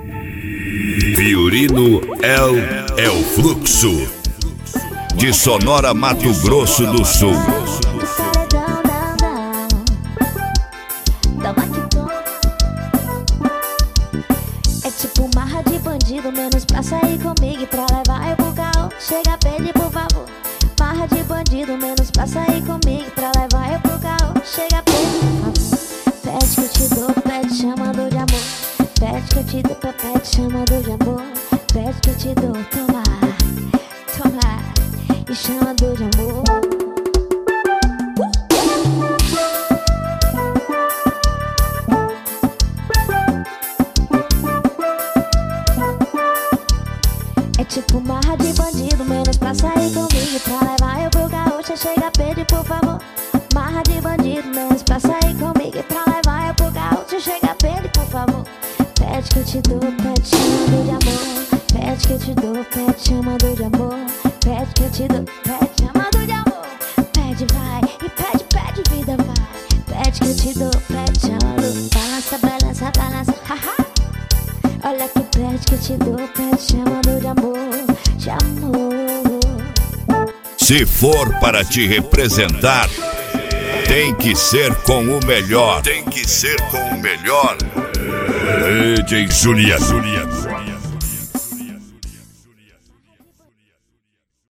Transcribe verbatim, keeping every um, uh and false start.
Fiorino El El Fluxo, de Sonora, Mato Grosso do Sul. É tipo marra de bandido, menos pra sair comigo e pra levar eu pro carro. Chega, pede por favor. Marra de bandido, menos pra sair comigo e pra levar eu pro carro. Chega, pede por favor. Pede que eu te dou, pede chamando de amor. Pede que eu te dou, pede chamando de amor. Pede que eu te dou, toma, toma, e chamando de amor. É tipo marra de bandido, menos pra sair comigo e pra levar eu pro gaúcho. Chega, pede por favor. Marra de bandido, menos pra sair comigo e pra levar eu pro gaúcho. Chega, pede por favor. Pede que eu te dou, pede chamando de amor. Pede que eu te dou, pede chamando de amor. Pede que eu te dou, pede chamando de amor. Pede, vai, e pede, pede, vida, vai. Pede que eu te dou, pede chamando. Balança, balança, balança, haha. Olha que pede que eu te dou, pede chamando de amor, de amor. Se for para te representar, tem que ser com o melhor. Tem que ser com o melhor. D J Juliano.